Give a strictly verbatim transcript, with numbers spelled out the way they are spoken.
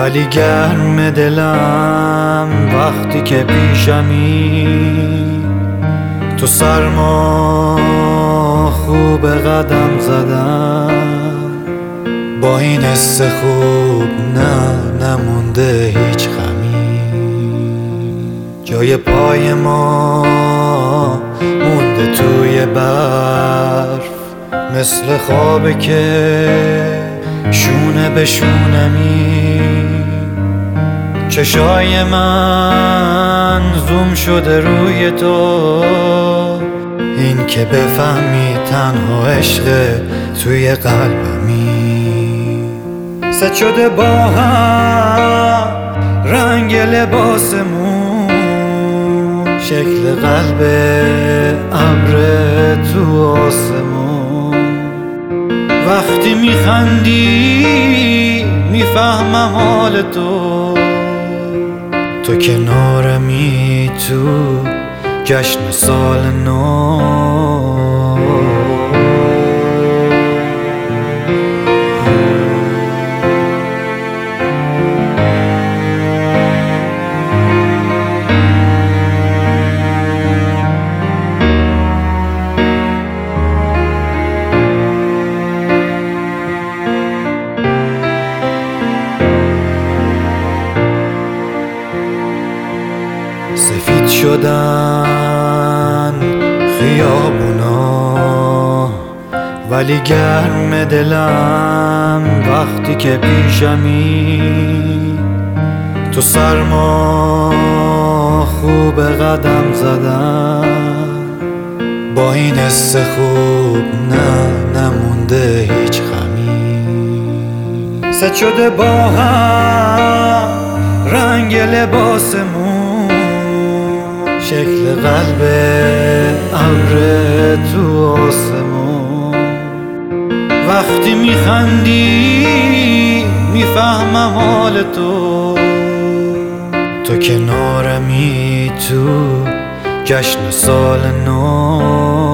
ولی گرم دلم وقتی که پیشمی. تو سرما خوب قدم زدم، با این حس خوب نه نمونده هیچ غمی. جای پای ما مونده توی برف، مثل خوابه که شونه به شونمی. چشای من زوم شده روی تو، این که بفهمی تنها عشق توی قلبمی. ست شده با هم رنگ لباسمون، شکل قلب ابر تو آسمون. وقتی میخندی میفهمم حال تو، تو کنارمی تو جشن سال نو. سفید شدن خیابونا، ولی گرم دلم وقتی که پیشمی. تو سرما خوب قدم زدم، با این حس خوب نه نمونده هیچ غمی. ست شده با هم رنگ لباسمون، شکل قلب ابر تو آسمون. وقتی میخندی میفهمم حال تو، تو کنارمی تو جشن سال نو.